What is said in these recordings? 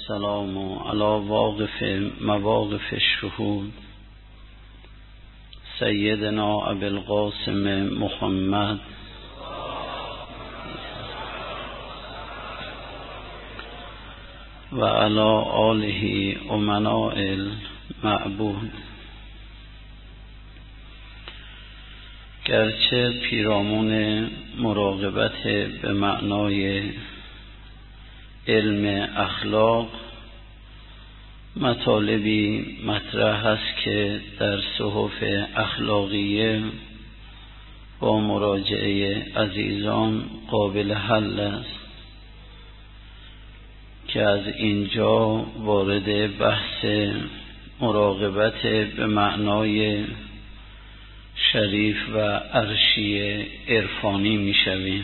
السلام علی واقف مواقف الشهود سیدنا ابوالقاسم محمد و علی آله امناء المعبود. گرچه پیرامون مراقبت به معنای علم اخلاق مطالبی مطرح است که در صحف اخلاقیه با مراجعه عزیزان قابل حل است که از اینجا وارد بحث مراقبت به معنای شریف و عرشی عرفانی می شویم.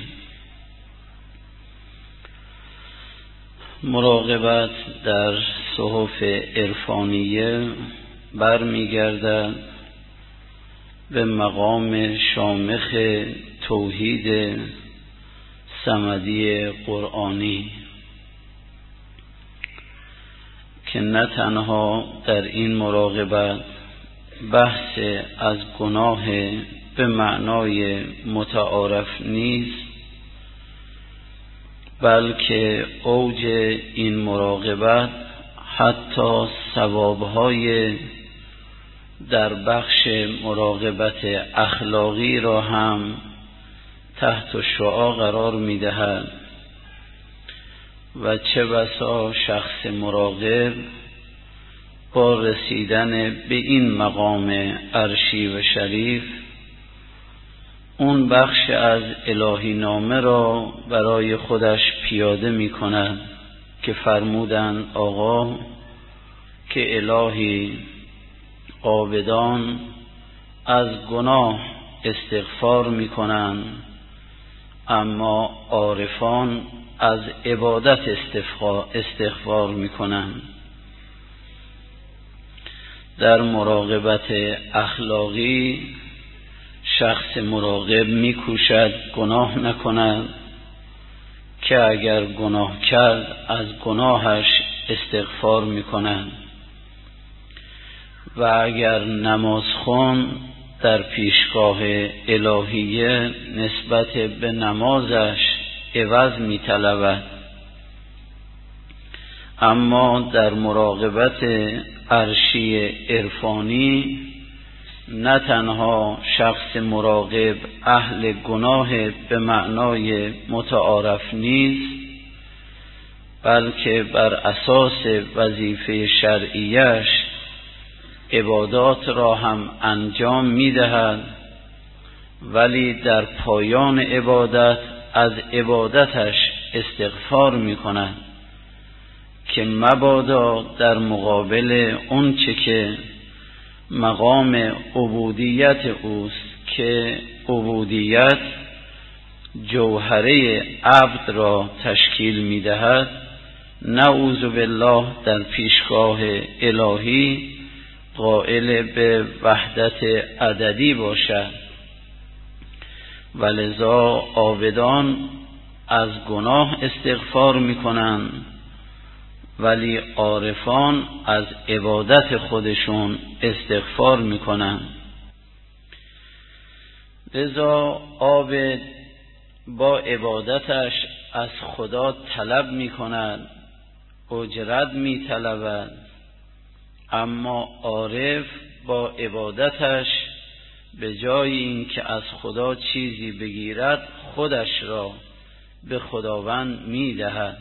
مراقبت در صحف عرفانیه برمیگردد به مقام شامخ توحید صمدی قرآنی که نه تنها در این مراقبت بحث از گناه به معنای متعارف نیست، بلکه اوج این مراقبت حتی ثوابهای در بخش مراقبت اخلاقی را هم تحت شعاع قرار می‌دهد و چه بسا شخص مراقب با رسیدن به این مقام عرشی و شریف اون بخش از الهی نامه را برای خودش پیاده می کند که فرمودند آقا که الهی عابدان از گناه استغفار می کنند اما عارفان از عبادت استغفار می کنند. در مراقبت اخلاقی شخص مراقب میکوشد گناه نکند که اگر گناه کرد از گناهش استغفار میکند و اگر نماز خوان در پیشگاه الهیه نسبت به نمازش عوض میطلبد. اما در مراقبت عرشی عرفانی نه تنها شخص مراقب اهل گناه به معنای متعارف نیست، بلکه بر اساس وظیفه شرعیش عبادات را هم انجام می‌دهد، ولی در پایان عبادت از عبادتش استغفار می‌کند که مبادا در مقابل اون چه که مقام عبودیت اوست که عبودیت جوهره عبد را تشکیل می‌دهد نعوذ بالله در پیشگاه الهی قائل به وحدت عددی باشد. ولذا عابدان از گناه استغفار می‌کنند ولی عارفان از عبادت خودشون استغفار میکنن. لذا عابد با عبادتش از خدا طلب میکند، اجرت میطلبد، اما عارف با عبادتش به جای اینکه از خدا چیزی بگیرد خودش را به خداوند میدهد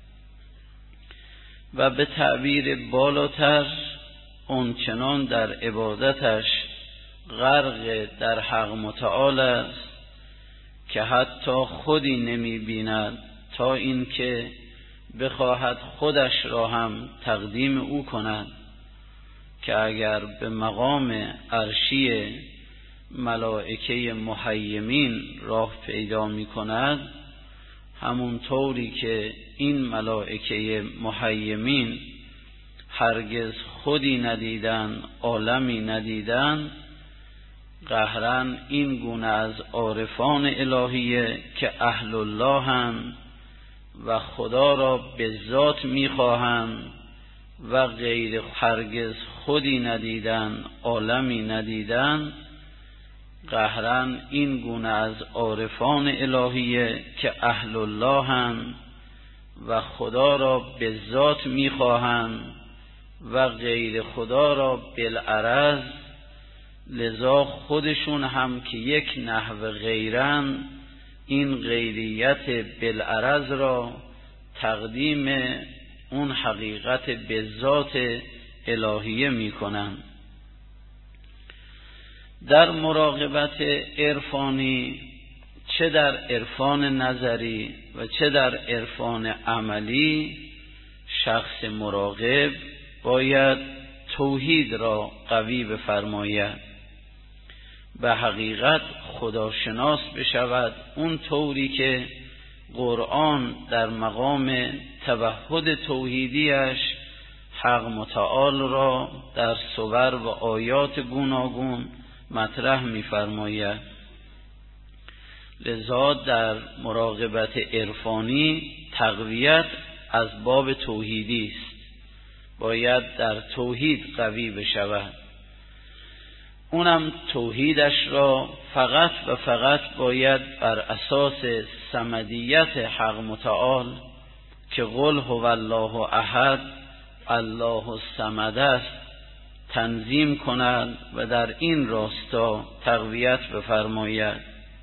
و به تعبیر بالاتر اونچنان در عبادتش غرق در حق متعال است که حتی خودی نمی بیند تا اینکه بخواهد خودش را هم تقدیم او کند که اگر به مقام عرشی ملائکه محیمین راه پیدا می کند، همون طوری که این ملائکه محیمین هرگز خودی ندیدن، عالمی ندیدن، قهراً این گونه از عارفان الهیه که اهل الله هم و خدا را به ذات می‌خواهند و غیر هرگز خودی ندیدن، عالمی ندیدن، قهرن این گونه از عارفان الهیه که اهل الله هستند و خدا را به ذات می‌خواهند و غیر خدا را بالعرض، لذا خودشون هم که یک نحو غیرن، این غیریت بالعرض را تقدیم اون حقیقت به ذات الهیه میکنن. در مراقبت عرفانی، چه در عرفان نظری و چه در عرفان عملی، شخص مراقب باید توحید را قوی بفرماید، به حقیقت خداشناس بشود، اون طوری که قرآن در مقام توحد توحیدیش حق متعال را در صور و آیات گوناگون مطرح می‌فرماید. لذا در مراقبت عرفانی تقویت از باب توحیدی است، باید در توحید قوی بشود. اونم توحیدش را فقط و فقط باید بر اساس صمدیت حق متعال که قل هو الله احد الله الصمد است تنظیم کند و در این راستا تقویت بفرماید.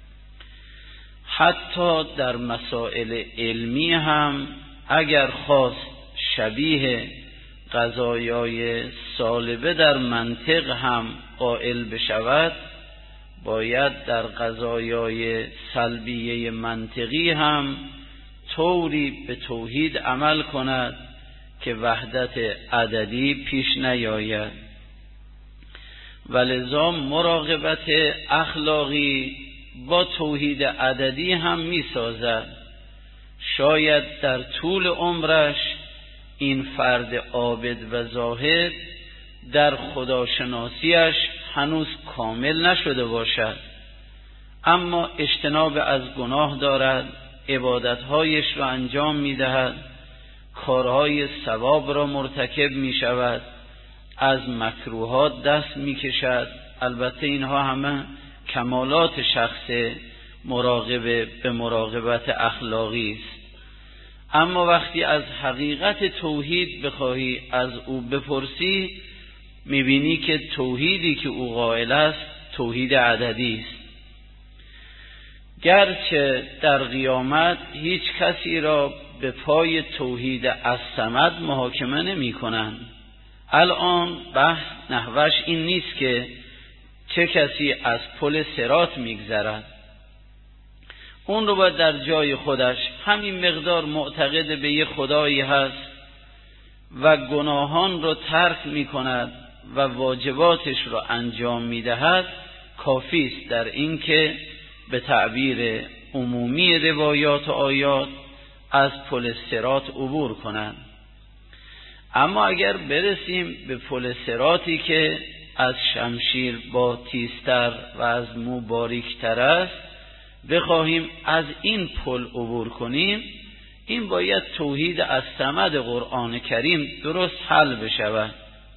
حتی در مسائل علمی هم اگر خواست شبیه قضایای سالبه در منطق هم قائل بشود، باید در قضایای سلبیه منطقی هم طوری به توحید عمل کند که وحدت عددی پیش نیاید. ولذا مراقبت اخلاقی با توحید عددی هم می سازد. شاید در طول عمرش این فرد عابد و زاهد در خداشناسیش هنوز کامل نشده باشد، اما اجتناب از گناه دارد، عبادتهایش را انجام می دهد، کارهای ثواب را مرتکب می شود، از مکروهات دست می کشد. البته اینها همه کمالات شخص مراقب به مراقبت اخلاقی است. اما وقتی از حقیقت توحید بخواهی از او بپرسی، میبینی که توحیدی که او قائل است توحید عددی است. گرچه در قیامت هیچ کسی را به پای توحید الصمد محاکمه نمی کنند. الان بحث نحوش این نیست که چه کسی از پل صراط میگذرد، اون رو باید در جای خودش همین مقدار معتقد به یه خدایی هست و گناهان رو ترک می کند و واجباتش رو انجام می دهد، کافی است در این که به تعبیر عمومی روایات و آیات از پل صراط عبور کنند. اما اگر برسیم به پل صراطی که از شمشیر با تیزتر و از مو باریکتر است، بخواهیم از این پل عبور کنیم، این باید توحید الصمد قرآن کریم درست حل بشود.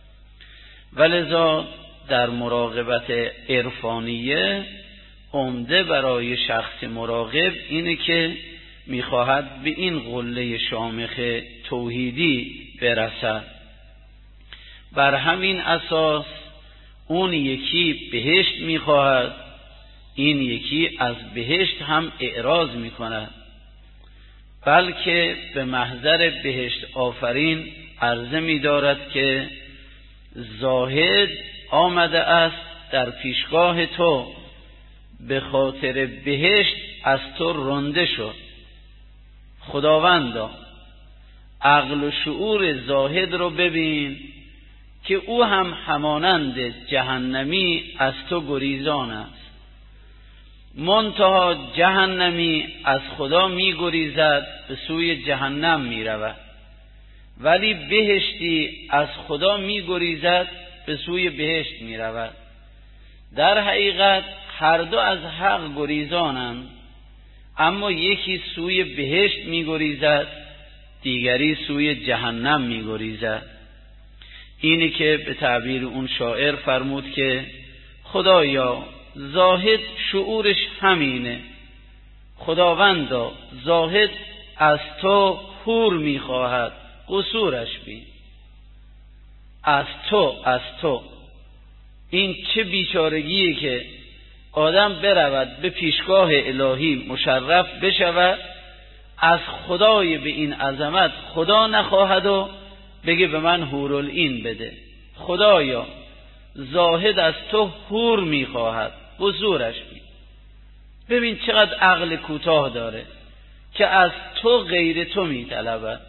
ولذا در مراقبت عرفانیه عمده برای شخص مراقب اینه که میخواهد به این قله شامخ توحیدی برسد. بر همین اساس اون یکی بهشت میخواهد، این یکی از بهشت هم اعراض میکند، بلکه به محضر بهشت آفرین عرضه می‌دارد که زاهد آمده است در پیشگاه تو، به خاطر بهشت از تو رنده شد. خداوندا عقل و شعور زاهد رو ببین که او هم همانند جهنمی از تو گریزان است. منتها جهنمی از خدا می گریزد، به سوی جهنم می رود، ولی بهشتی از خدا می گریزد، به سوی بهشت می رود. در حقیقت هر دو از حق گریزانند، اما یکی سوی بهشت می‌گریزد، دیگری سوی جهنم می‌گریزد. اینی که به تعبیر اون شاعر فرمود که خدایا زاهد شعورش همینه، خداوندا زاهد از تو حور میخواهد، قصورش بین. از تو این چه بیچارگیه که آدم برود به پیشگاه الهی مشرف بشود، از خدای به این عظمت خدا نخواهد و بگه به من حورالعین بده. خدایا زاهد از تو حور میخواهد، قصورش بین. ببین چقدر عقل کوتاه داره که از تو غیر تو میطلبد،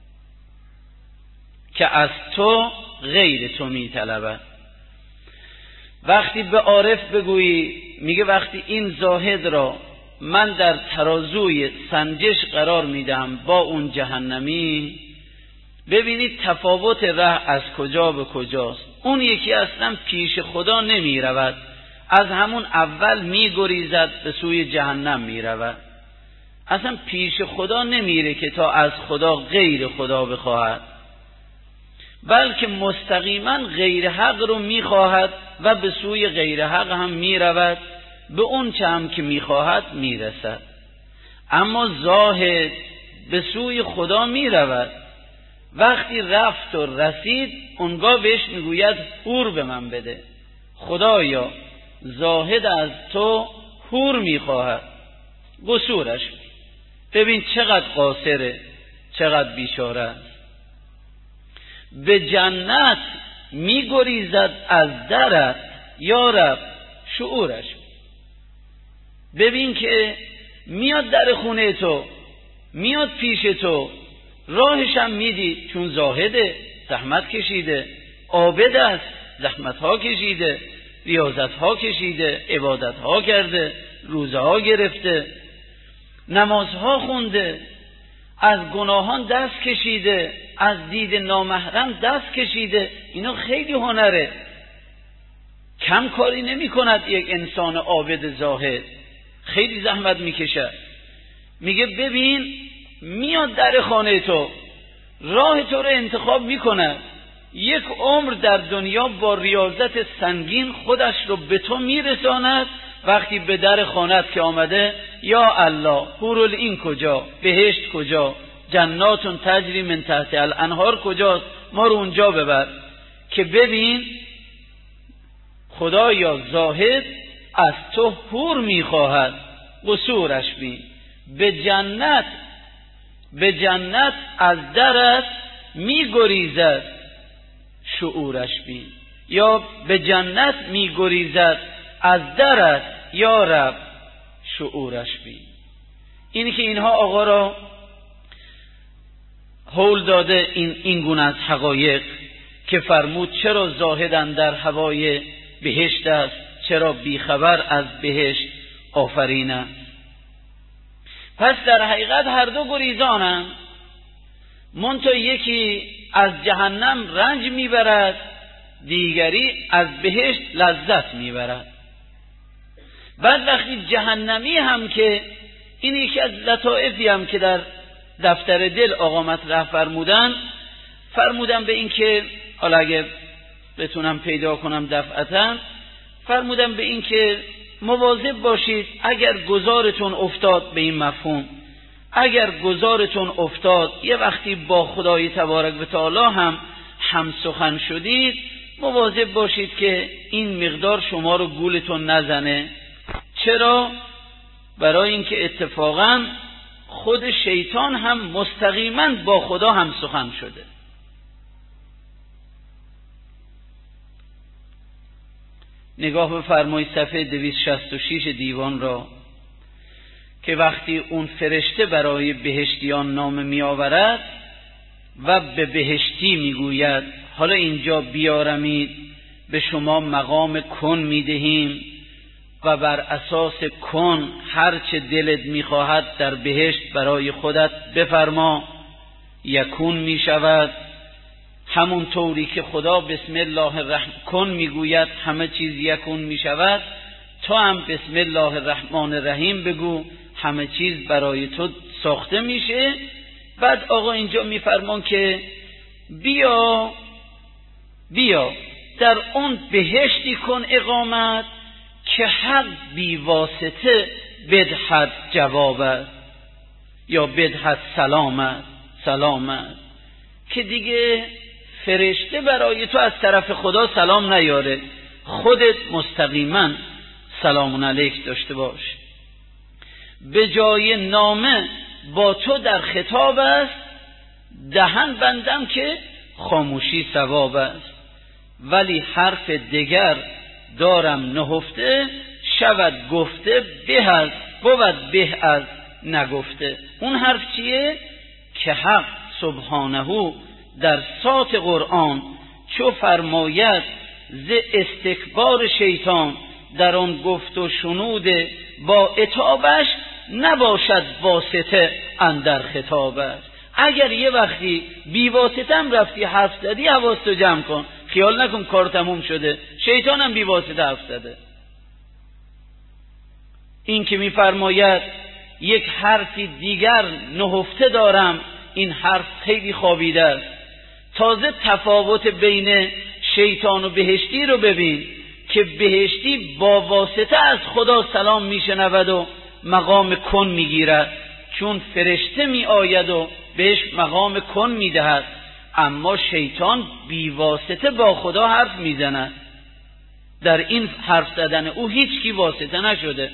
وقتی به عارف بگویی، میگه وقتی این زاهد را من در ترازوی سنجش قرار میدم با اون جهنمی، ببینید تفاوت ره از کجا به کجاست. اون یکی اصلا پیش خدا نمی رود، از همون اول می گریزد به سوی جهنم می رود، اصلا پیش خدا نمیره که تا از خدا غیر خدا بخواهد، بلکه مستقیما غیر حق رو می خواهد و به سوی غیر حق هم می رود، به اون چه هم که می خواهد می رسد. اما زاهد به سوی خدا می رود، وقتی رفت و رسید اونگاه بهش میگوید حور به من بده. خدایا زاهد از تو حور میخواهد، قصورش ببین چقدر قاصره، چقدر بیچاره است. به جنت میگریزد از درت یا رب، شعورش ببین که میاد در خونه تو، میاد پیش تو، راهش هم میدی، چون زاهده زحمت کشیده، عابد است زحمت ها کشیده، ریاضت ها کشیده، عبادت ها کرده، روزه ها گرفته، نماز ها خونده، از گناهان دست کشیده، از دید نامحرم دست کشیده. اینا خیلی هنره، کم کاری نمی کند یک انسان عابد زاهد، خیلی زحمت میکشد. میگه ببین میاد در خانه تو، راه تو رو انتخاب میکنه، یک عمر در دنیا با ریاضت سنگین خودش رو به تو میرساند. وقتی به در خانت که آمده، یا الله حورالعین کجا، بهشت کجا، جناتون تجری من تحت الانهار کجاست، ما رو اونجا ببر. که ببین خدایا زاهد از تو حور میخواهد، قصورش بین. به جنت از درت میگریزد، شعورش بین. یا به جنت میگریزد از درت یا رب، شعورش بین. اینی که اینها آقا را هول داده این گونه از حقایق که فرمود چرا زاهدن در هوای بهشت است، چرا بیخبر از بهشت آفرینه. پس در حقیقت هر دو گریزانند، منتها یکی از جهنم رنج میبرد، دیگری از بهشت لذت میبرد. بعد وقتی جهنمی هم که این یکی از لطائفی هم که در دفتر دل آقا مطرح فرمودن به این که حالا اگه بتونم پیدا کنم دفعتا، فرمودن به این که مواظب باشید اگر گذارتون افتاد، به این مفهوم اگر گذارتون افتاد یه وقتی با خدای تبارک و تعالی هم سخن شدید، مواظب باشید که این مقدار شما رو گولتون نزنه. چرا؟ برای اینکه اتفاقا خود شیطان هم مستقیما با خدا هم سخن شده. نگاه بفرمایید صفحه 266 دیوان را که وقتی اون فرشته برای بهشتیان نامه می آورد و به بهشتی می گوید حالا اینجا بیارمید، به شما مقام کن می دهیم و بر اساس کن هر چه دلت می خواهد در بهشت برای خودت بفرما، یکون می شود. همون طوری که خدا بسم الله الرحمن کن میگوید همه چیز یکون می شود، تو هم بسم الله الرحمن الرحیم بگو، همه چیز برای تو ساخته میشه. بعد آقا اینجا میفرمان که بیا در اون بهشتی کن اقامت که حق بی واسطه بدهد جوابت یا بدهد سلامت، که دیگه فرشته برای تو از طرف خدا سلام نیاره، خودت مستقیما سلام علیک داشته باش. به جای نامه با تو در خطاب است، دهن بندم که خاموشی ثواب است. ولی حرف دگر دارم نهفته، شود گفته بود به از نگفته. اون حرف چیه؟ که حق سبحانه در سات قرآن چو فرماید ز استکبار شیطان، در آن گفت و شنود با عتابش، نباشد واسطه اندر خطابش. اگر یه وقتی بی واسطه هم رفتی حرف زدی، حواستو جمع کن، خیال نکن کار تموم شده، شیطان هم بی واسطه حرف زده. این که میفرماید یک حرفی دیگر نهفته دارم، این حرف خیلی خوابیده است. تازه تفاوت بین شیطان و بهشتی رو ببین که بهشتی با واسطه از خدا سلام میشنود و مقام کن میگیرد، چون فرشته می آید و بهش مقام کن میدهد. اما شیطان بی واسطه با خدا حرف میزند. در این حرف زدن او هیچ کی واسطه نشده.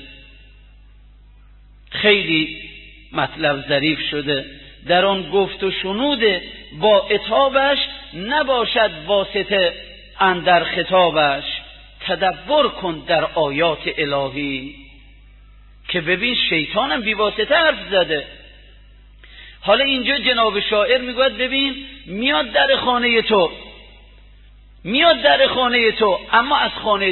خیلی مطلب ظریف شده. در آن گفت و شنود با عتابش، نباشد واسطه اندر خطابش. تدبر کن در آیات الهی که ببین شیطانم بی واسطه حرف زده. حالا اینجا جناب شاعر میگوید ببین میاد در خانه تو اما از خانه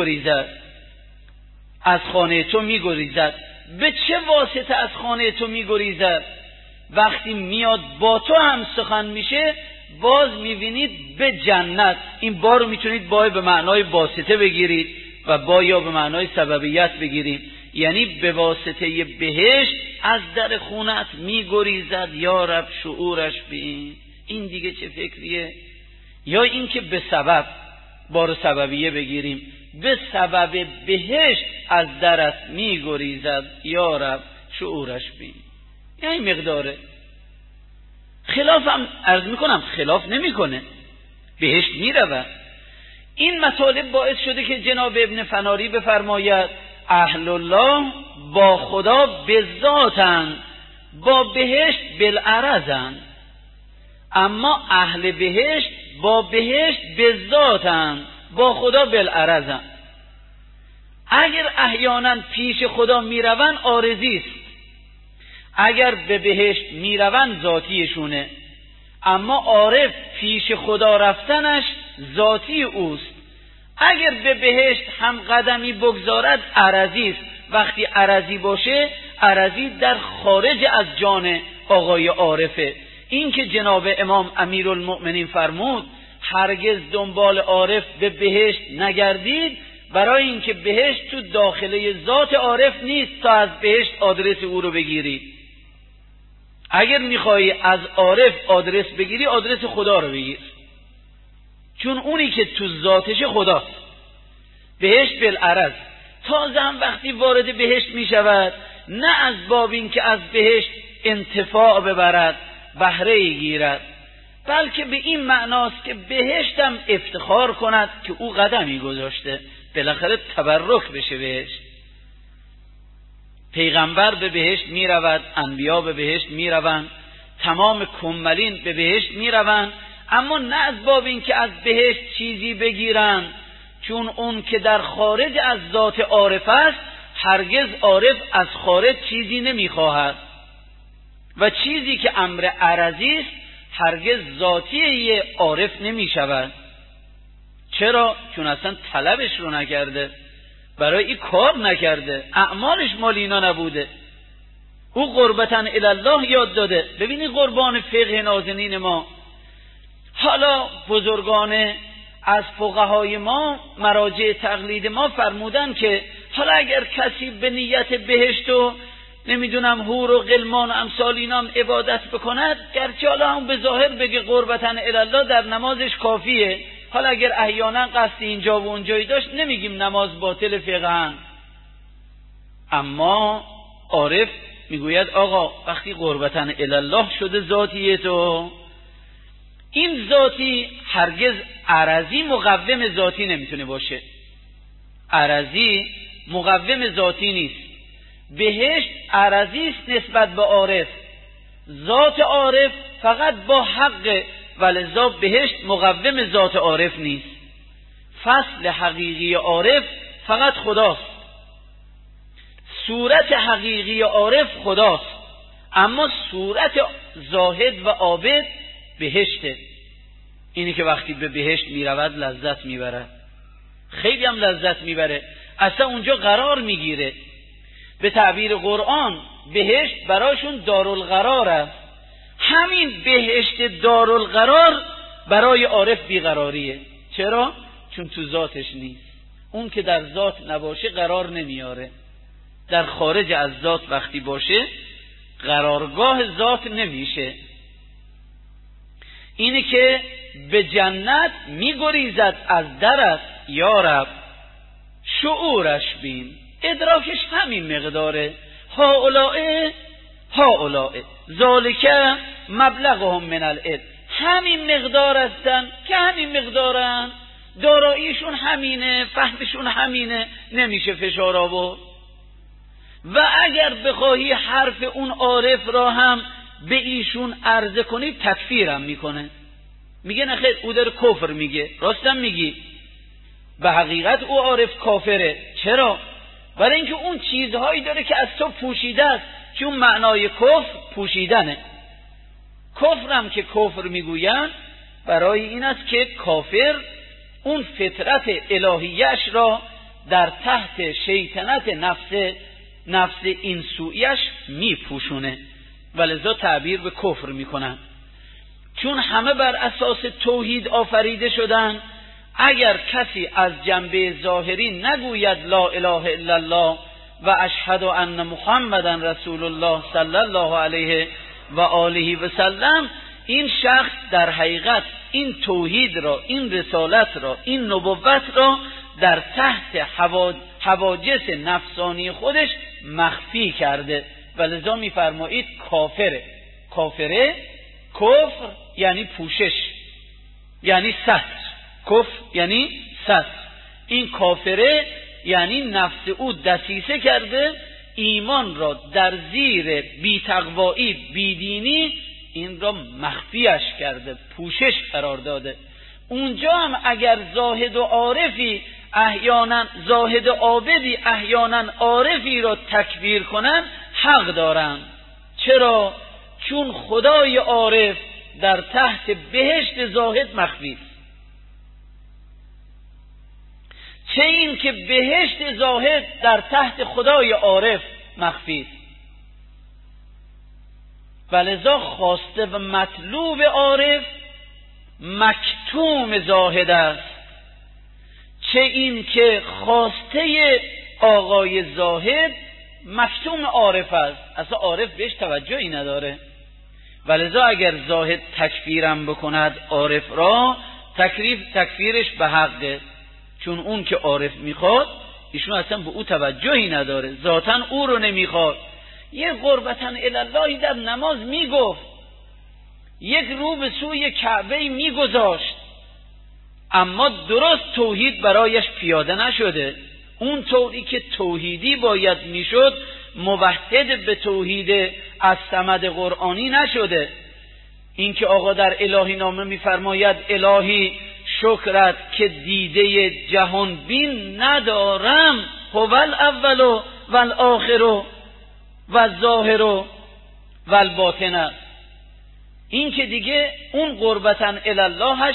تو میگریزد. به چه واسطه از خانه تو میگریزد؟ وقتی میاد با تو هم سخن میشه، باز میبینید به جنت. این با رو میتونید با به معنای واسطه بگیرید و با یا به معنای سببیت بگیرید، یعنی به واسطه بهشت از در خونت میگریزد. یا رب شعورش بین، این دیگه چه فکریه؟ یا این که به سبب، بار سببیه بگیریم، به سبب بهشت از درت میگریزد. یا رب شعورش بین، یعنی مقداره. خلاف هم عرض میکنم خلاف نمیکنه، بهشت میرود. این مطالب باعث شده که جناب ابن فناری بفرماید اهل الله با خدا به ذاتن، با بهشت بالعرضن. اما اهل بهشت با بهشت به ذاتن، با خدا بالعرضن. اگر احیانا پیش خدا میرون عارضی است، اگر به بهشت میرون ذاتیشونه. اما عارف پیش خدا رفتنش ذاتی اوست. اگر به بهشت هم قدمی بگذارد عرضی است. وقتی عرضی باشه، عرضی در خارج از جان آقای عارفه. این که جناب امام امیرالمؤمنین فرمود هرگز دنبال عارف به بهشت نگردید، برای اینکه بهشت تو داخله ذات عارف نیست تا از بهشت آدرس او رو بگیری. اگر میخوایی از عارف آدرس بگیری، آدرس خدا رو بگیر، چون اونی که تو ذاتش خداست. بهشت بالعرض. تازه هم وقتی وارد بهشت میشود، نه از باب این که از بهشت انتفاع ببرد، بهره گیرد، بلکه به این معناست که بهشتم افتخار کند که او قدمی گذاشته، بالاخره تبرک بشه بهشت. پیغمبر به بهشت می رود، انبیا به بهشت می روند، تمام کملین به بهشت می روند، اما نه از باب این که از بهشت چیزی بگیرن، چون اون که در خارج از ذات عارف است، هرگز عارف از خارج چیزی نمی خواهد و چیزی که امر عرضی است هرگز ذاتی یه عارف نمی شود. چرا؟ چون اصلا طلبش رو نکرده، برای این کار نکرده، اعمالش مال اینا نبوده. او قربتن الله یاد داده. ببینید قربان فقه نازنین ما. حالا بزرگان از فقهای ما، مراجع تقلید ما فرمودن که حالا اگر کسی به نیت بهشت و نمیدونم حور و غلمان و امثال اینام عبادت بکند، گرچه حالا هم به ظاهر بگه قربتن الله در نمازش کافیه، حالا اگر احیانا قصد اینجا و اونجایی داشت نمیگیم نماز باطل فقهن. اما عارف میگوید آقا وقتی قربتن الله شده ذاتیه تو، این ذاتی هرگز عرضی مقوم ذاتی نمیتونه باشه. عرضی مقوم ذاتی نیست. بهشت عرضی است نسبت به عارف، ذات عارف فقط با حق، ولذا بهشت مقوم ذات عارف نیست. فصل حقیقی عارف فقط خداست، صورت حقیقی عارف خداست، اما صورت زاهد و عابد بهشته. اینی که وقتی به بهشت میرود لذت میبره، خیلی هم لذت میبره، اصلا اونجا قرار میگیره. به تعبیر قرآن بهشت براشون دارالقرار است. همین بهشت دارالقرار برای عارف بیقراریه. چرا؟ چون تو ذاتش نیست. اون که در ذات نباشه قرار نمیاره. در خارج از ذات وقتی باشه قرارگاه ذات نمیشه. اینی که به جنت میگریزد از درت یا رب، شعورش بین، ادراکش همین مقداره. هؤلاء ذالک مبلغهم من العلم، همین مقدار هستن که همین مقدارن، داراییشون همینه، فهمشون همینه، نمیشه فشار آورد. و اگر بخواهی حرف اون عارف را هم به ایشون عرضه کنی تکفیرم میکنه، میگه نه خیر او داره کفر میگه. راستم میگی، به حقیقت او عارف کافره. چرا؟ برای اینکه اون چیزهایی داره که از تو پوشیده است، که اون معنای کفر پوشیدنه. کفرم که کفر میگوین برای این است که کافر اون فطرت الهیش را در تحت شیطنت نفس این سویش میپوشونه، ولذا تعبیر به کفر میکنن. چون همه بر اساس توحید آفریده شدن، اگر کسی از جنبه ظاهری نگوید لا اله الا الله و اشهد ان محمدا رسول الله صلی الله علیه و آله و سلم، این شخص در حقیقت این توحید را، این رسالت را، این نبوت را در تحت حواجز نفسانی خودش مخفی کرده، ولذا میفرمایید کافره. کفر یعنی پوشش، یعنی ستر. کفر یعنی ستر. این کافره یعنی نفس او دسیسه کرده، ایمان را در زیر بی‌تقوایی، بیدینی این را مخفیش کرده، پوشش قرار داده. اونجا هم اگر زاهد و عارفی احیانا، زاهد و عابدی احیانا عارفی را تکبیر کنن، حق دارن. چرا؟ چون خدای عارف در تحت بهشت زاهد مخفی است. چه این که بهشت زاهد در تحت خدای عارف مخفی است. ولذا خواسته و مطلوب عارف مکتوم زاهد است. چه این که خواسته آقای زاهد مکتوم عارف است، اصلا عارف بهش توجهی نداره. ولذا اگر زاهد تکفیرم بکند عارف را، تکفیرش به حقه، چون اون که عارف میخواد ایشون اصلا به او توجهی نداره، ذاتن او رو نمیخواد. یه قربتن الاللهی در نماز میگفت، یک رو به سوی کعبه میگذاشت، اما درست توحید برایش پیاده نشده. اون طوری که توحیدی باید میشد موحد به توحید از صمد قرآنی نشده. این که آقا در الهی نامه میفرماید الهی شکرت که دیده جهان بین ندارم، هو الاول و الاخر و الظاهر و الباطن. این که دیگه اون قربتن الاللهش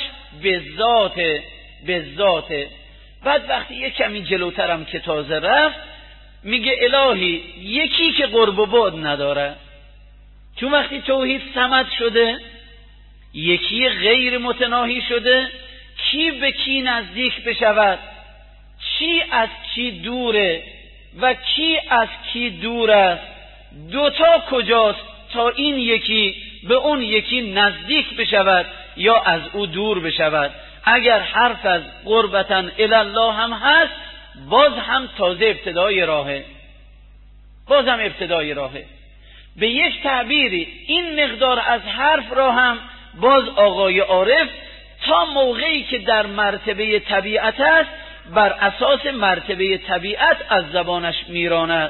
به ذات. بعد وقتی یک کمی جلوترم که تازه رفت میگه الهی یکی که قرب و بعد نداره، چون وقتی توحید صمد شده، یکی غیر متناهی شده، کی به کی نزدیک بشود، چی از کی دوره و کی از کی دور است، دوتا کجاست تا این یکی به اون یکی نزدیک بشود یا از او دور بشود؟ اگر حرف از قربتن الله هم هست، باز هم تازه ابتدای راهه، باز هم ابتدای راهه. به یک تعبیری این مقدار از حرف را هم باز آقای عارف تا موقعی که در مرتبه طبیعت است بر اساس مرتبه طبیعت از زبانش میراند،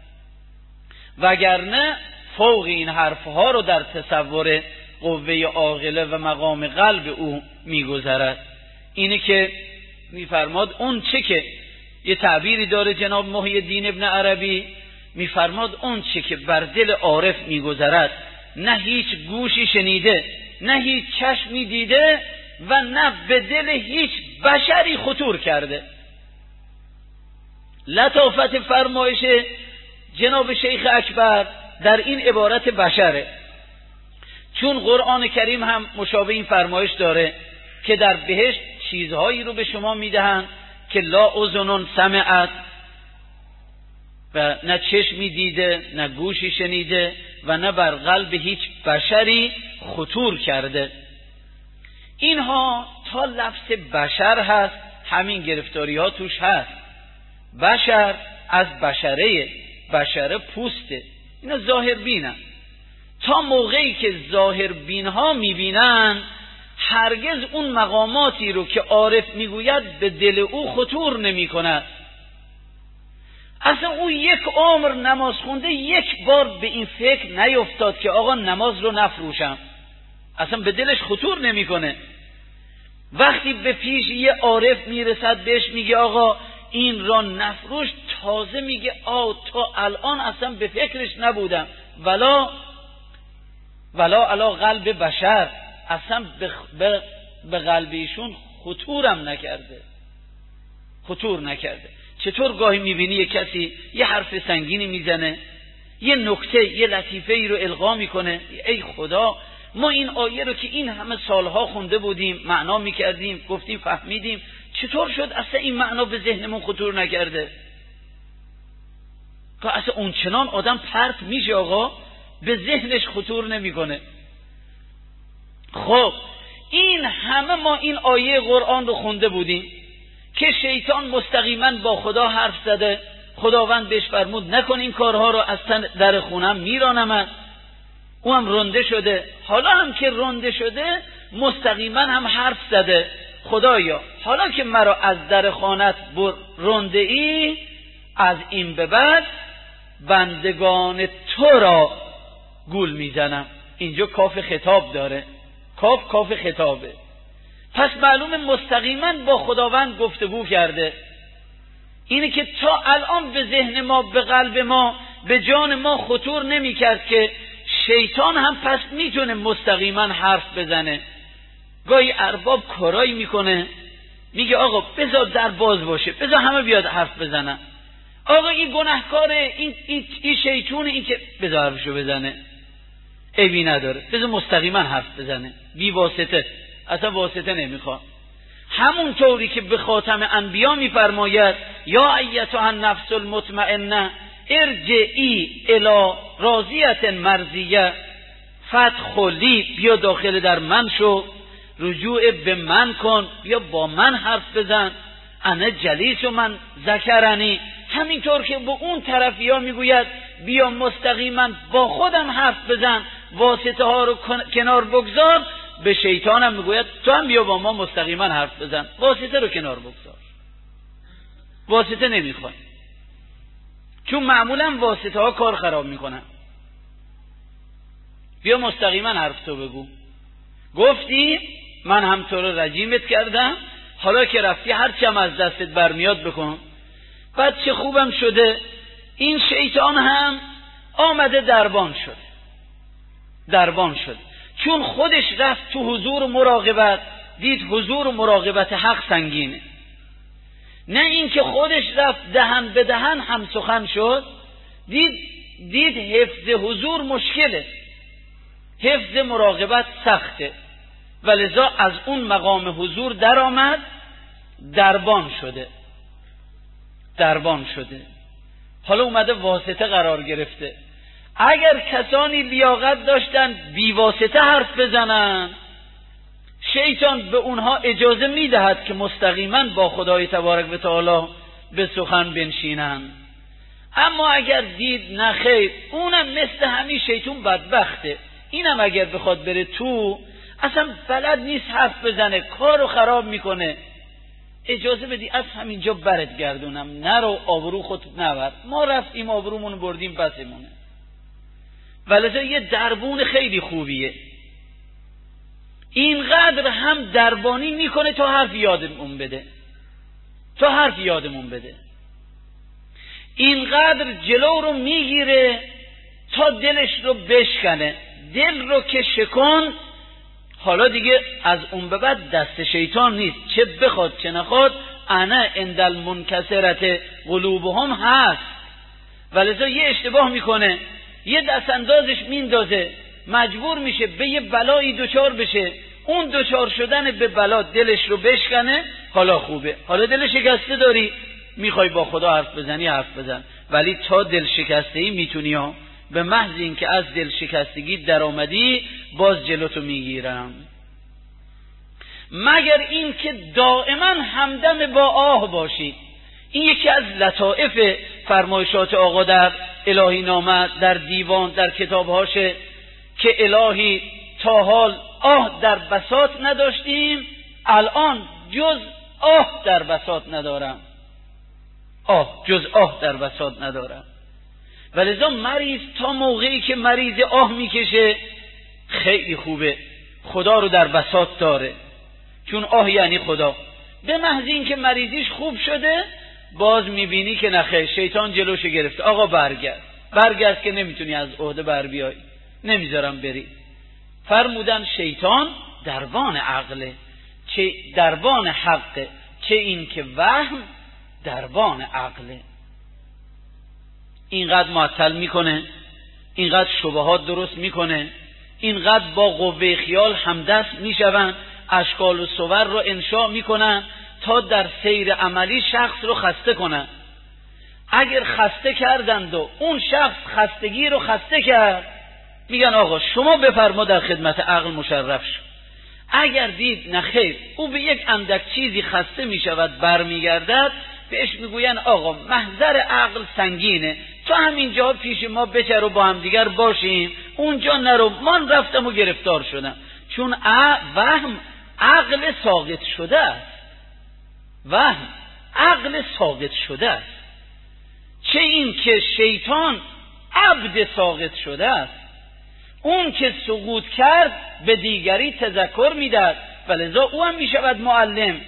وگرنه فوق این حرفها رو در تصور قوه عاقله و مقام قلب او میگذرد. اینه که میفرماد اون چه که یه تعبیری داره جناب محی الدین ابن عربی، میفرماد اون چه که بر دل عارف میگذرد نه هیچ گوشی شنیده، نه هیچ چشمی دیده و نه به دل هیچ بشری خطور کرده. لطافت فرمایش جناب شیخ اکبر در این عبارت بشره، چون قرآن کریم هم مشابه این فرمایش داره که در بهشت چیزهایی رو به شما میدهند که لا اذن سمعت، و نه چشمی دیده، نه گوشی شنیده و نه بر قلب هیچ بشری خطور کرده. اینها تا لفظ بشر هست همین گرفتاری ها توش هست. بشر از بشره پوسته، اینا ظاهر بینن. تا موقعی که ظاهر بین ها میبینن هرگز اون مقاماتی رو که عارف میگوید به دل او خطور نمی کند. اصلا او یک عمر نماز خونده، یک بار به این فکر نیفتاد که آقا نماز رو نفروشم، اصلا به دلش خطور نمیکنه. وقتی به پیش یه عارف میرسد بهش میگه آقا این را نفروش، تازه میگه تا الان اصلا به فکرش نبودم، ولا علا قلب بشر، اصلا به قلب ایشون خطور نکرده. چطور گاهی میبینی یه کسی یه حرف سنگینی میزنه، یه نکته، یه لطیفه ای رو القا میکنه، ای خدا ما این آیه رو که این همه سالها خونده بودیم، معنا میکردیم، گفتیم، فهمیدیم، چطور شد اصلا این معنا به ذهنمون خطور نکرده؟ که اصلا اون چنان آدم پرت میشه آقا، به ذهنش خطور نمیکنه. خب این همه ما این آیه قرآن رو خونده بودیم که شیطان مستقیما با خدا حرف زده، خداوند بهش فرمود نکن این کارها رو، از در خونم میرانم، او هم رنده شده. حالا هم که رنده شده مستقیما هم حرف زده، خدایا حالا که مرا از در خانت رنده ای، از این به بعد بندگان تو را گول میزنم. اینجا کاف خطاب داره، کاف خطابه، پس معلوم مستقیما با خداوند گفتگو کرده. اینه که تا الان به ذهن ما، به قلب ما، به جان ما خطور نمی کرد که شیطان هم پس میتونه مستقیما حرف بزنه. گاهی ارباب کارایی میکنه، میگه آقا بذار در باز باشه، بذار همه بیاد حرف بزنن، آقا این گناهکاره، این شیطون، این که بذار حرفشو بزنه، عیبی نداره، بذار مستقیما حرف بزنه، بی واسطه، اصلا واسطه نمیخواد. همون طوری که به خاتم انبیا میفرماید یا ایتها النفس المطمئنه ارجعی الی راضیة مرضیه فادخلی، بیا داخل در من شو، رجوع به من کن، بیا با من حرف بزن، انا جلیس و من ذکرنی. همینطور که به اون طرفیا میگوید بیا مستقیما با خودم حرف بزن، واسطه ها رو کنار بگذار، به شیطانم میگوید تو هم بیا با ما مستقیما حرف بزن، واسطه رو کنار بگذار، واسطه نمیخوای، چون معمولا واسطه ها کار خراب میکنن. بیا مستقیما حرف تو بگو، گفتی من هم تو رو رجیمت کردم، حالا که رفتی هرچی هم از دستت برمیاد بکن. بعد چه خوبم شده این شیطان هم آمده دربان شد، چون خودش رفت تو حضور و مراقبت، دید حضور و مراقبت حق سنگینه، نه این که خودش رفت دهن به دهن هم سخن شد، دید حفظ حضور مشکله، حفظ مراقبت سخته، ولذا از اون مقام حضور در آمد، دربان شده، حالا اومده واسطه قرار گرفته. اگر کسانی لیاقت داشتن بیواسطه حرف بزنن، شیطان به اونها اجازه میدهد که مستقیما با خدای تبارک و تعالی به سخن بنشینن. اما اگر دید نخیر، اونم مثل همین شیطان بدبخته، اینم اگر بخواد بره تو اصلا بلد نیست حرف بزنه، کارو خراب میکنه، اجازه بدی از همینجا برت گردونم، نرو آبرو خود نبر، ما رفتیم آبرومون بردیم بسمونه. ولذا یه دربون خیلی خوبیه، اینقدر هم دربانی میکنه تا حرف یادمون بده، اینقدر جلو رو میگیره تا دلش رو بشکنه. دل رو که شکن، حالا دیگه از اون به بعد دست شیطان نیست، چه بخواد چه نخواد، انا عند المنکسرت قلوبهم هست. ولذا یه اشتباه میکنه، یه دست اندازش میندازه، مجبور میشه به یه بلایی دچار بشه، اون دچار شدن به بلا دلش رو بشکنه، حالا خوبه. حالا دل شکسته داری، میخوای با خدا حرف بزنی، حرف بزن، ولی تا دل شکسته‌ای میتونی ها، به محض این که از دل شکستگی در آمدی باز جلوتو میگیرم. مگر این که دائما همدم با آه باشی. این یکی از لطائف فرمایشات آقا در الهی نامه، در دیوان، در کتابهاشه که الهی تا حال آه در بساط نداشتیم، الان جز آه در بساط ندارم، جز آه در بساط ندارم. ولذا مریض تا موقعی که مریض آه میکشه خیلی خوبه، خدا رو در بساط داره، چون آه یعنی خدا. به محض این که مریضیش خوب شده باز میبینی که نخیر، شیطان جلوشو گرفته، آقا برگرد که نمیتونی از عهده بر بیای، نمیذارم بری. فرمودن شیطان دربان عقله، چه دربان حقه، چه این که وهم دربان عقله. اینقدر معطل میکنه، اینقدر شبهات درست میکنه، اینقدر با قوه خیال همدست میشون، اشکال و صور رو انشاء میکنن تا در سیر عملی شخص رو خسته کنن. اگر خسته کردند و اون شخص خستگی رو خسته کرد، میگن آقا شما بفرما در خدمت عقل مشرف شو. اگر دید نخیر، او به یک اندک چیزی خسته میشود برمیگردد، بهش میگوین آقا محضر عقل سنگینه، تو همینجا پیش ما بچر و با هم دیگر باشیم، اونجا نرو، من رفتم و گرفتار شدم. چون وهم عقل ساقط شده است، وهم عقل ساقط شده است، چه این که شیطان عبد ساقط شده است. اون که سقوط کرد به دیگری تذکر میدهد، ولذا او هم میشود معلم.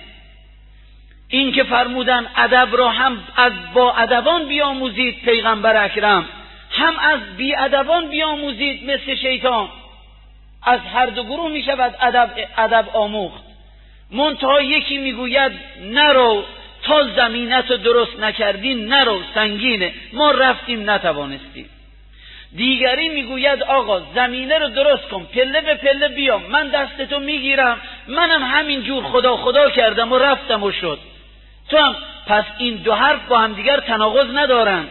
این که فرمودن ادب را هم از با ادبان بیاموزید پیغمبر اکرم، هم از بی ادبان بیاموزید مثل شیطان. از هر دو گروه میشود ادب آموخت. منتها یکی میگوید نرو تا زمینت رو درست نکردی، نرو سنگینه، ما رفتیم نتوانستیم. دیگری میگوید آقا زمینه رو درست کن، پله به پله بیا، من دستتو میگیرم، منم همین جور خدا خدا کردم و رفتم و شد. تو هم پس این دو حرف با هم دیگر تناقض ندارن.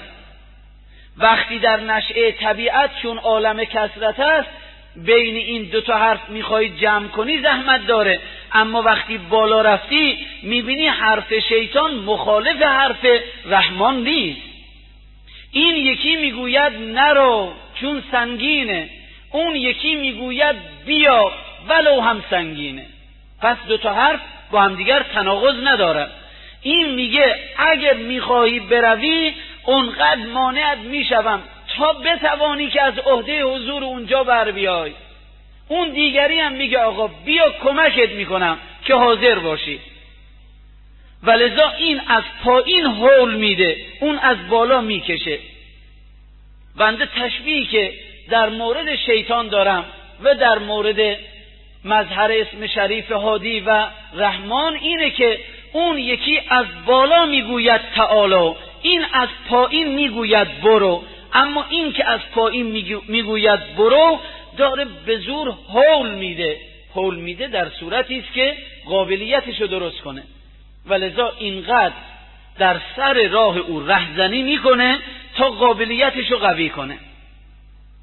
وقتی در نشأه طبیعت چون عالم کثرت است، بین این دو تا حرف میخوای جمع کنی زحمت داره، اما وقتی بالا رفتی میبینی حرف شیطان مخالف حرف رحمان نیست. این یکی میگوید نرو چون سنگینه، اون یکی میگوید بیا ولو هم سنگینه. پس دو تا حرف با هم دیگر تناقض ندارن. این میگه اگر میخواهی بروی اونقدر مانعت میشوم تا بتوانی که از عهده حضور اونجا بر بیای. اون دیگری هم میگه آقا بیا کمکت میکنم که حاضر باشی. ولذا این از پایین هول میده، اون از بالا میکشه. بنده تشبیهی که در مورد شیطان دارم و در مورد مظهر اسم شریف هادی و رحمان اینه که اون یکی از بالا میگوید تعالی، این از پایین میگوید برو. اما این که از پایین میگوید برو داره به زور هول میده در صورتی است که قابلیتشو درست کنه. ولذا اینقدر در سر راه او رهزنی میکنه تا قابلیتشو قوی کنه.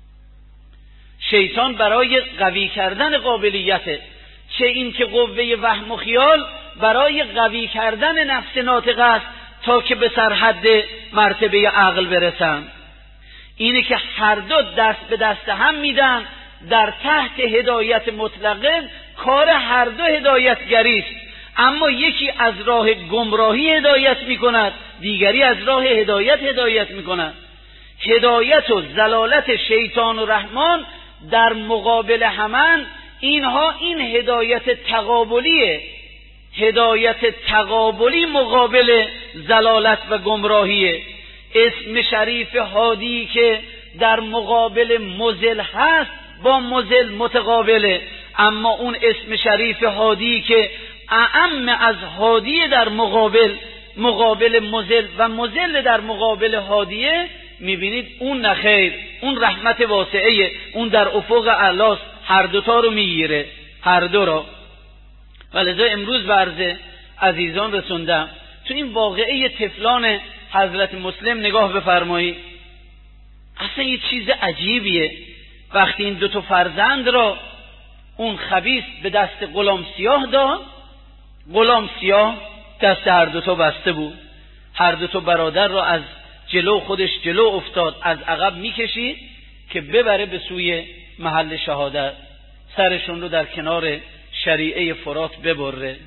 شیطان برای قوی کردن قابلیته، چه این که قوه وهم و خیال برای قوی کردن نفس ناطقه است تا که به سرحد مرتبه عقل برسن. اینه که هر دو دست به دست هم میدن در تحت هدایت مطلقه. کار هر دو هدایتگری است، اما یکی از راه گمراهی هدایت میکند، دیگری از راه هدایت میکند. هدایت و ضلالت شیطان و رحمان در مقابل همن. اینها این هدایت تقابلیه، هدایت تقابلی مقابل ضلالت و گمراهیه. اسم شریف هادی که در مقابل مضل هست با مضل متقابله، اما اون اسم شریف هادی که اعم از هادی در مقابل مضل و مضل در مقابل هادیه، میبینید اون نخیر، اون رحمت واسعه، اون در افق اعلاست، هر دوتا رو میگیره، هر دو رو. ولذا امروز به عرض عزیزان رسوندم. تو این واقعه طفلان حضرت مسلم نگاه بفرمایید، اصلا یه چیز عجیبیه. وقتی این دو تا فرزند را اون خبیث به دست غلام سیاه داد، غلام سیاه دست هر دو تا بسته بود، هر دو تا برادر را از جلو خودش جلو افتاد، از عقب میکشید که ببره به سوی محل شهادت، سرشون رو در کنار شریعه فرات ببره.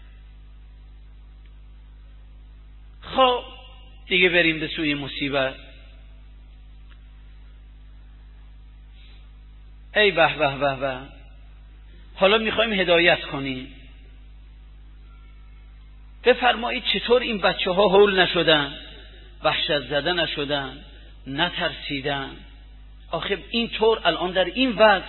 خب دیگه بریم به سوی مصیبت. ای به به به به، حالا میخوایم هدایت کنیم. بفرمایید چطور این بچه ها هول نشدن، وحشت زده نشدن، نترسیدن؟ آخه این طور الان در این وضع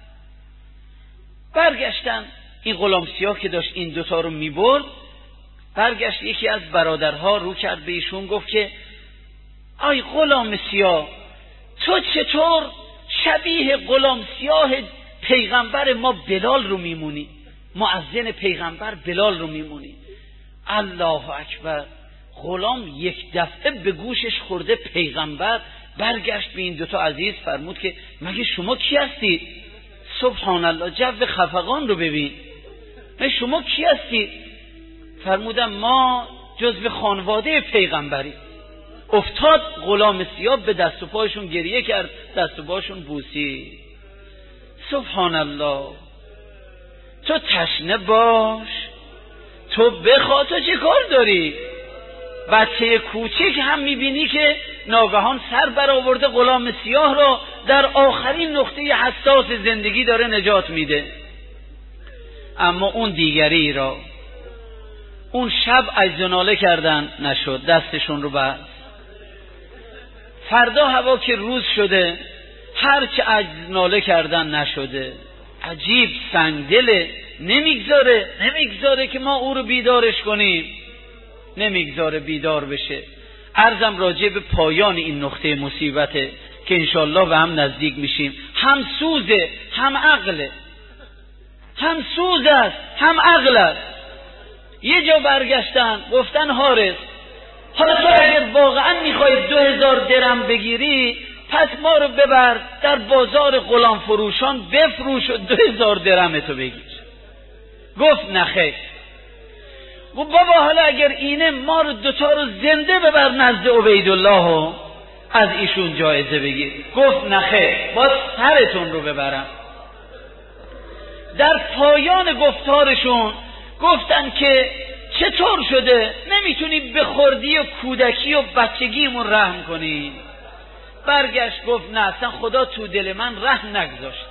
برگشتن. این غلام سیاه که داشت این دوتا رو میبرد، برگشت یکی از برادرها رو کرد به ایشون، گفت که آی غلام سیاه، تو چطور شبیه غلام سیاه پیغمبر ما بلال رو میمونی، مؤذن پیغمبر بلال رو میمونی؟ الله اکبر. غلام یک دفعه به گوشش خورده پیغمبر، برگشت به این دوتا عزیز فرمود که مگه شما کی هستید؟ سبحان الله، جو خفقان رو ببین. مگه شما کی هستید؟ فرمودم ما جزو خانواده پیغمبری. افتاد غلام سیاه به دست و پایشون گریه کرد، دست و پاشون بوسید. سبحان الله. تو تشنه باش، تو بخوا، تو چه کار داری؟ بچه کوچک هم میبینی که ناگهان سر برآورده غلام سیاه را در آخرین نقطه حساس زندگی داره نجات میده. اما اون دیگری را اون شب عجز کردن، نشد، دستشون رو بست. فردا هوا که روز شده، هرچه عجز کردن نشده. عجیب سنگدله، نمیگذاره که ما او رو بیدارش کنیم، نمیگذاره بیدار بشه. عرضم راجع به پایان این نقطه مصیبته که انشالله به هم نزدیک میشیم. هم سوزه هم عقله، هم سوز است هم عقل است. یه جا برگشتن گفتن حارس، حالا تو اگر واقعا میخوای 2000 درم بگیری، پس ما رو ببر در بازار غلام فروشان بفروش و 2000 درمتو بگیر. گفت نخیر. گفت بابا حالا اگر اینه، ما رو دوتا رو زنده ببر نزد عبیدالله و از ایشون جایزه بگیر. گفت نخیر، با سرتون رو ببرم. در پایان گفتارشون گفتن که چطور شده نمیتونی به خردی و کودکی و بچگیمون رحم کنی؟ برگشت گفت نه، اصلا خدا تو دل من رحم نگذاشت.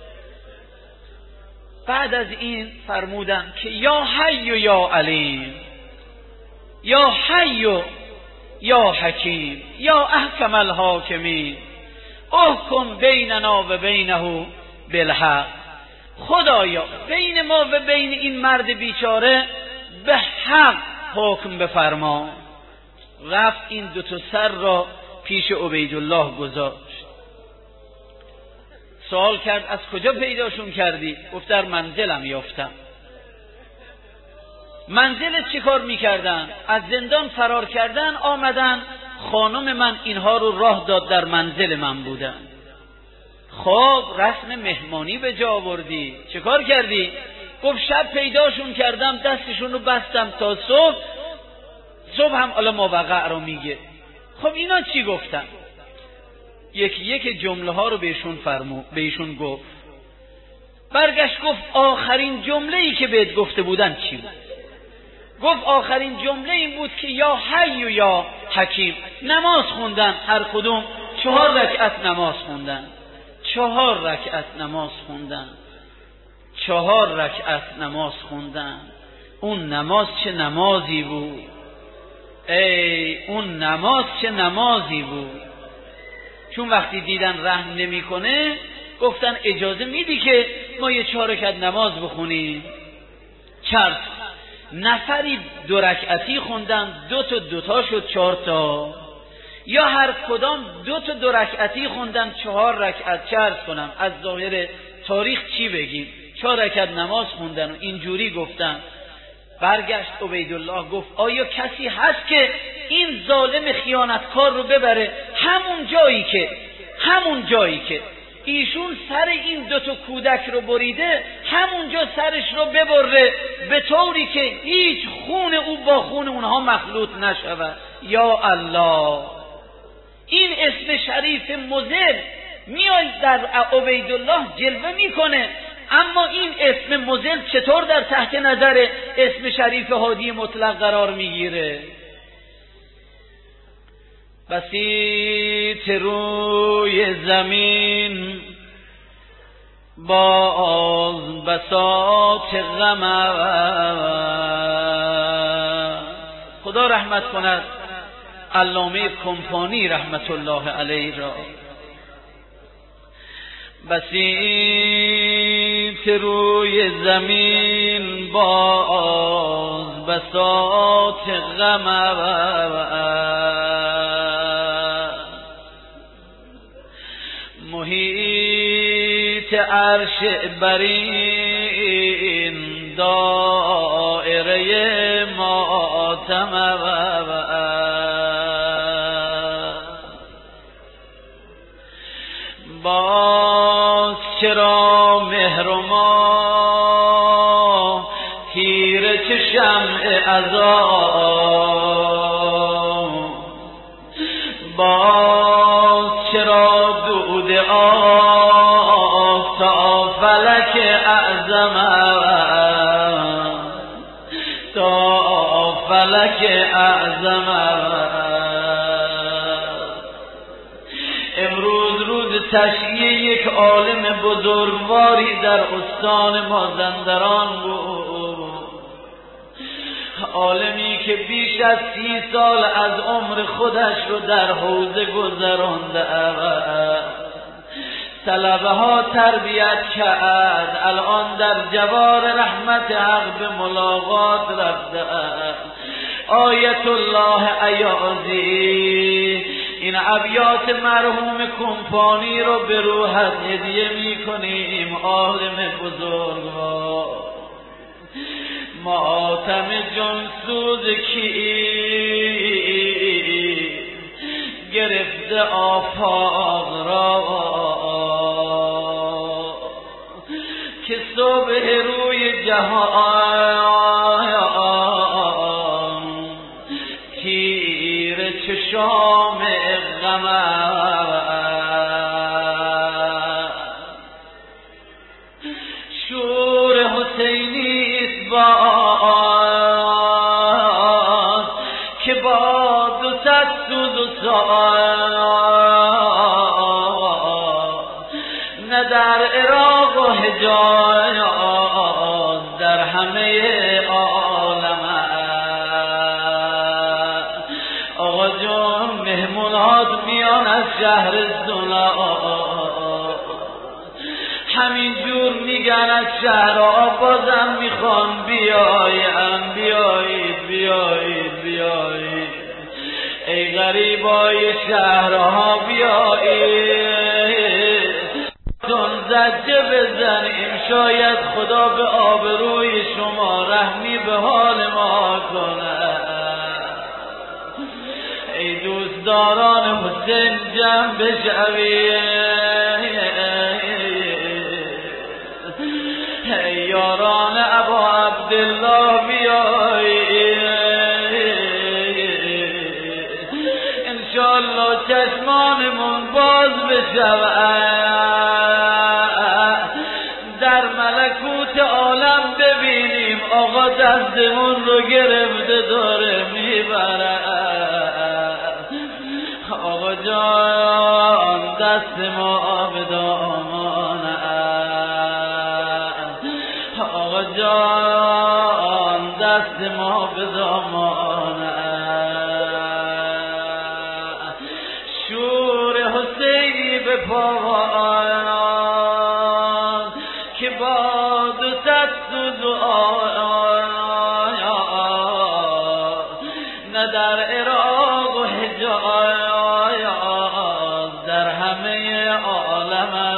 بعد از این فرمودن که یا حی و یا علیم، یا حی و یا حکیم، یا احکم الحاکمین، احکم بیننا و بینه بالحق. خدایا بین ما و بین این مرد بیچاره به حق حکم بفرما. رفت این دو تا سر را پیش عبیدالله گذاشت. سوال کرد از کجا پیداشون کردی؟ گفت در منزلم یافتم. منزلت چی کار میکردن؟ از زندان فرار کردن، آمدن خانم من اینها رو راه داد، در منزل من بودن. خب رسم مهمانی به جا آوردی، چه کار کردی؟ گفت شب پیداشون کردم، دستشون رو بستم تا صبح هم حالا ماوقع رو میگه. خب اینا چی گفتن؟ یک جمله ها رو بهشون گفت. برگشت گفت آخرین جمله ای که بهت گفته بودن چی بود؟ گفت آخرین جمله این بود که یا حی و یا حکیم. نماز خوندن، هر کدوم 4 رکعت نماز خوندن. 4 رکعت نماز خوندن. 4 رکعت نماز خوندن. اون نماز چه نمازی بود! اون نماز چه نمازی بود! چون وقتی دیدن رحم نمیکنه گفتن اجازه میدی که ما یه 4 رکعت نماز بخونیم؟ چرت. نفری 2 رکعتی خوندن، 2 تا شد 4 تا، یا هر کدام 2 رکعتی خوندن 4 رکعت. چرت کنم از ظاهر تاریخ چی بگیم؟ 4 رکعت نماز خوندن و اینجوری گفتن. برگشت عبیدالله گفت آیا کسی هست که این ظالم خیانتکار رو ببره همون جایی که ایشون سر این 2 کودک رو بریده، همونجا سرش رو ببره، به طوری که هیچ خون او با خون اونها مخلوط نشود. یا الله، این اسم شریف مضل میاد در عبیدالله جلوه میکنه، اما این اسم مضل چطور در تحت نظر اسم شریف هادی مطلق قرار میگیره؟ بسیط روی زمین باز بساط غم. خدا رحمت کند علامه کمپانی رحمت الله علیه را. بسیط روی زمین باز بساط غم، محیط عرش برین دایره ماتم، باز چرا مهر و ما تیره چه شمع عذاب، باز چرا دود آب تا فلک اعظم، تا فلک اعظم. امروز روز تشییع یک عالم بزرگواری در استان مازندران بود، عالمی که بیش از 30 سال از عمر خودش رو در حوزه گذرانده، طلبه ها تربیت کرد، الان در جوار رحمت حق به ملاقات رفته. آیت الله ایازی این ابیات مرحوم کمپانی رو به روحت هدیه میکنیم. عالم بزرگوار، ماتم جانسوز کی گرفته آفاق را، که صبح روی جهان تیر چشام غم. شور حسینی باد که با 200 سوز و ساز، نه در عراق و حجاز، در همه عالم. آقا جان مهمونات میان از شهر زنا، همین جور میگن از شهرها، بازم میخوان بیایم. بیایید بیایید بیایید ای غریبای شهرها، بیایید تون زجه بزنیم، شاید خدا به آبروی شما رحمی به حال ما کنه. ای دوستداران حسین جمع بشوید، یاران ابا عبدالله بیایی انشالله چشمانمون باز بشود در ملکوت عالم ببینیم آقا دستمون رو گرفته داره میبره آقا جان دست ما به دامانه آقا جان دست ما به دامانه شور حسینی به پاوان که با دو صد نه در عراق و حجاز در همه عالم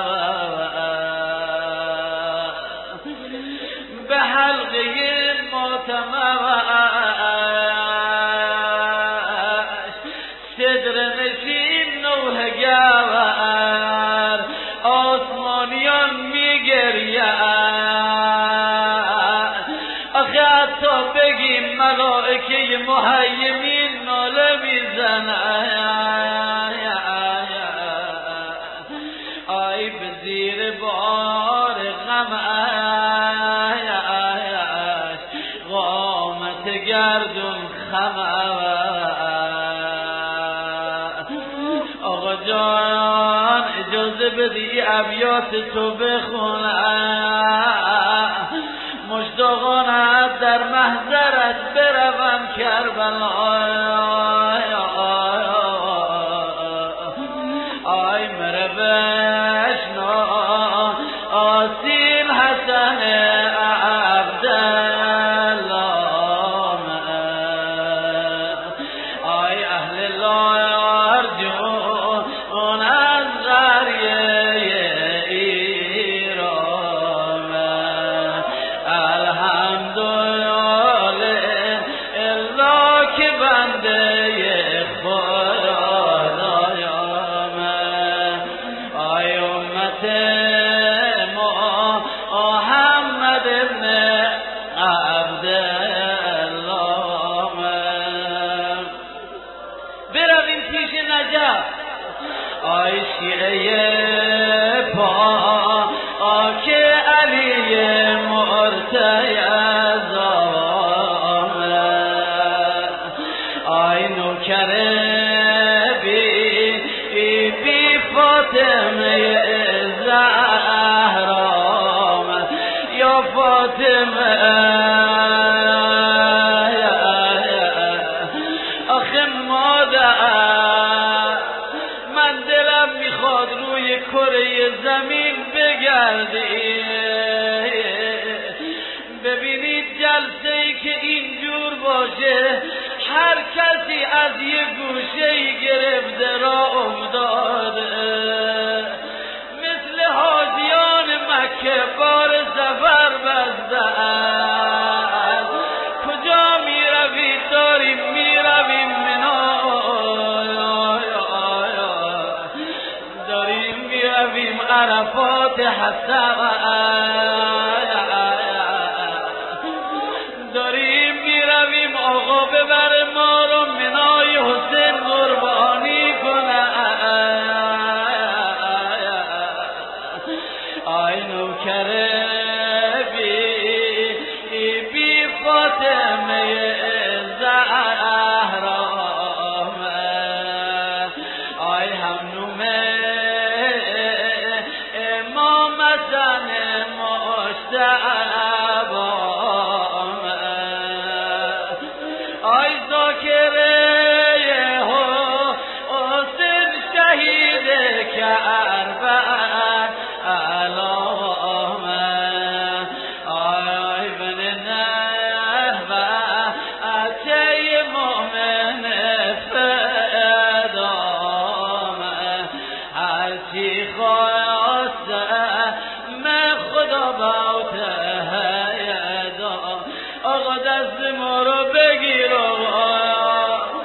به حلقه ماتمش صدر نشین نوح گور آسمانیان میگرید آخه حتی بگیم ملائکه مهیمین ناله میزنند آی به زیر بار غمش قامت گردون خمش آقا جان اجازه بدی ابیات تو بخونم مشتاقانه در محضرت بروم کربلا آی مره بشنا آسیل حسن عبدالله آی اهل الله ارجون از قریه ایران الحمدلله الا که بنده خدایم آی امت محمد ابن عبدالله برویم پیش نجف آی شیعه پاک علی مرتضی آی نوکر بی فاطمه زهرا یا فاطمه آخه مادر من دلم میخواد روی کره زمین بگردی ببینید جلسه ای که اینجور باشه هر کسی از یه گوشه ای گرفته را افتاده مثل حاجیان مکه بار سفر بستند کجا میروی داریم میرویم منا داریم میرویم عرفات حسن داریم میرویم آقا ببر ما رو منای حسین قربانی کنه آی نوکر بی فاطمه زهرا آی همنوم امام حسن مجتبی آی ذاکره حسین شهید کربلا آی بن نحوه مومن فدام هرچی خواسته من خدا باوته آقا دست ما رو بگیر آقا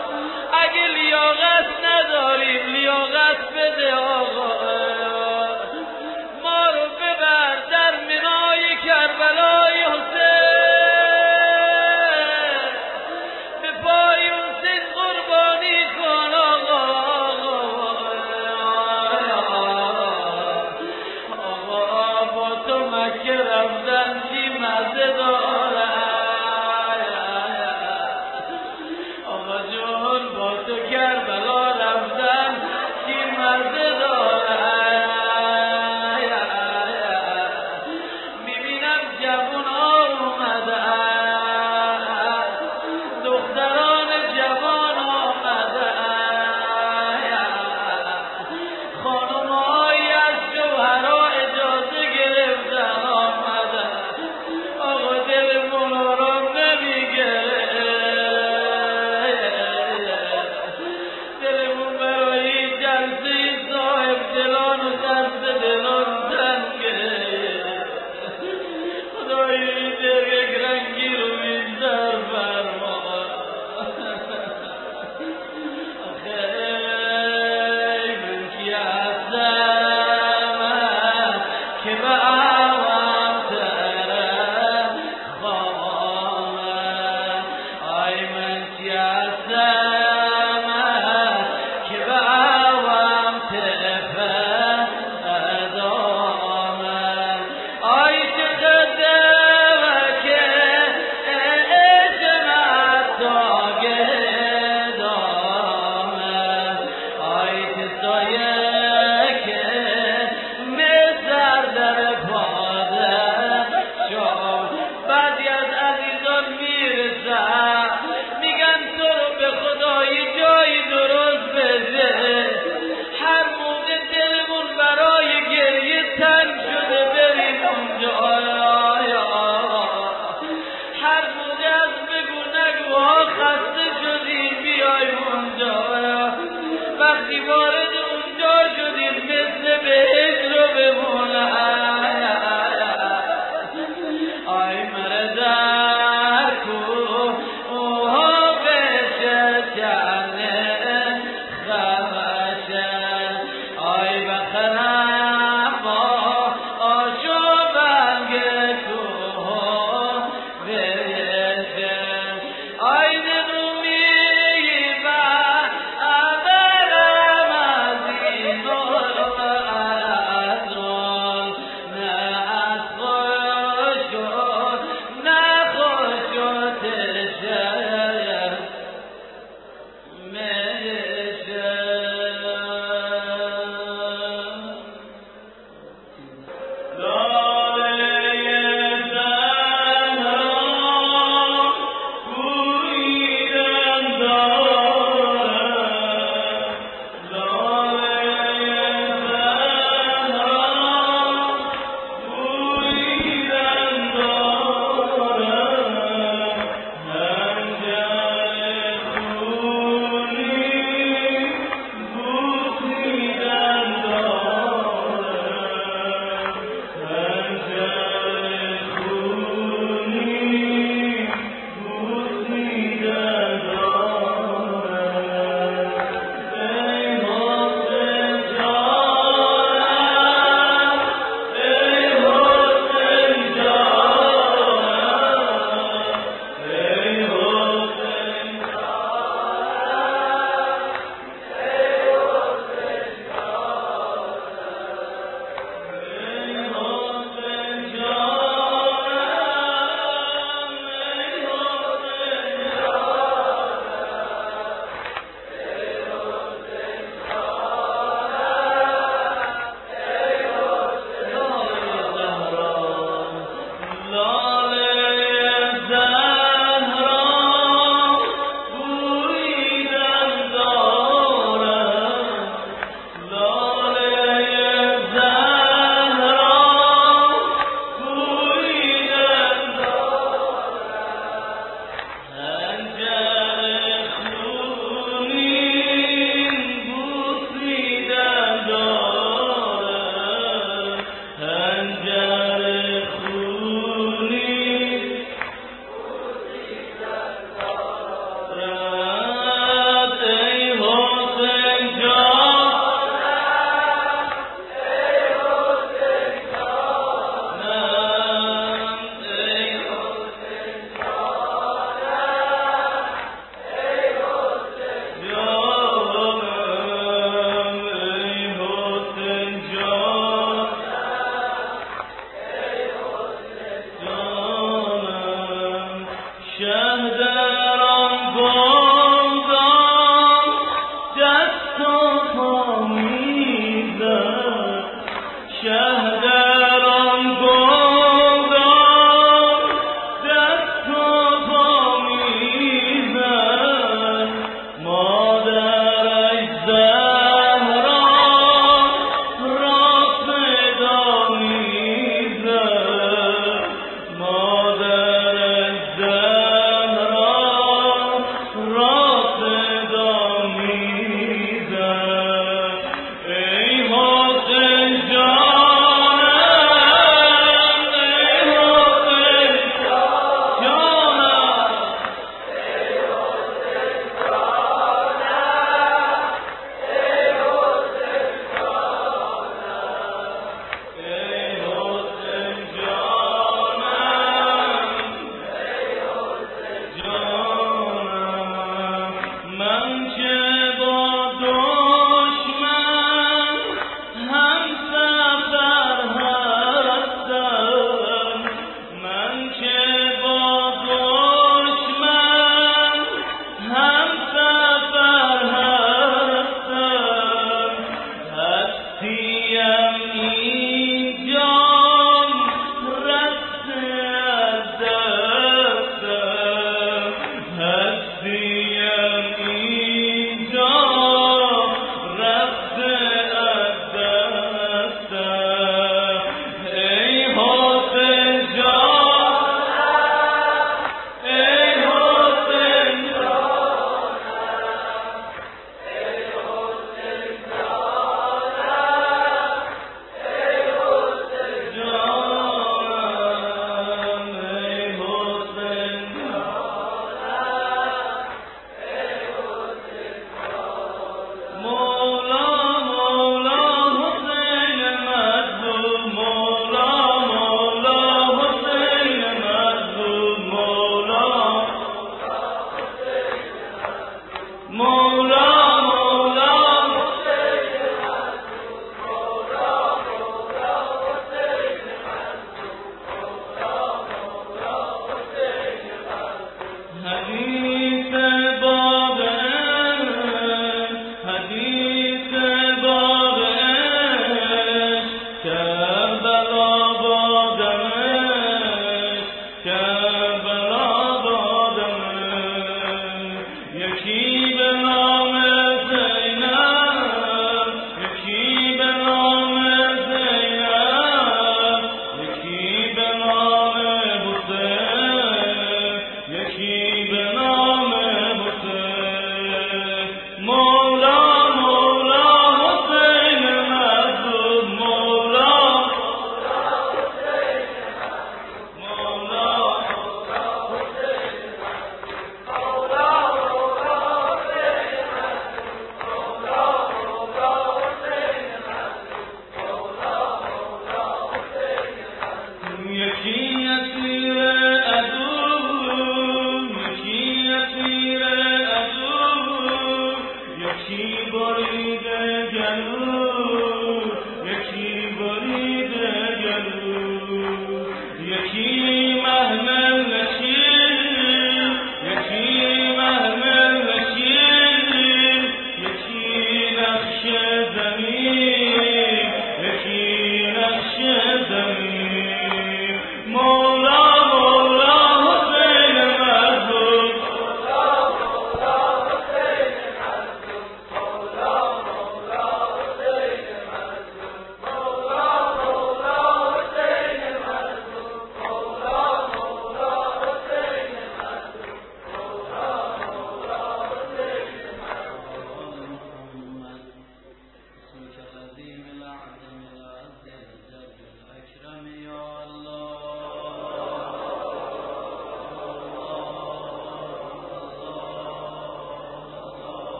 یکی